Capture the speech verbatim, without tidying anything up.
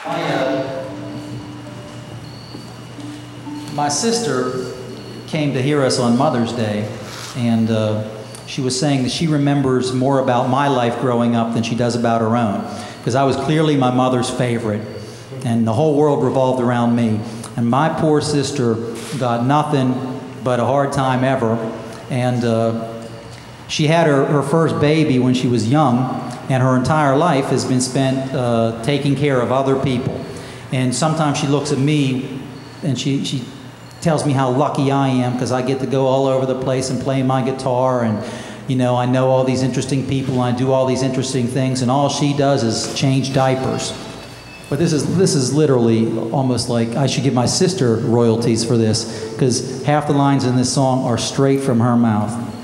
My, uh, my sister came to hear us on Mother's Day, and uh, she was saying that she remembers more about my life growing up than she does about her own, because I was clearly my mother's favorite, and the whole world revolved around me. And my poor sister got nothing but a hard time ever, and uh, she had her, her first baby when she was young, and her entire life has been spent uh, taking care of other people. And sometimes she looks at me and she, she tells me how lucky I am because I get to go all over the place and play my guitar, and you know, I know all these interesting people and I do all these interesting things, and all she does is change diapers. But this is this is literally almost like I should give my sister royalties for this, because half the lines in this song are straight from her mouth.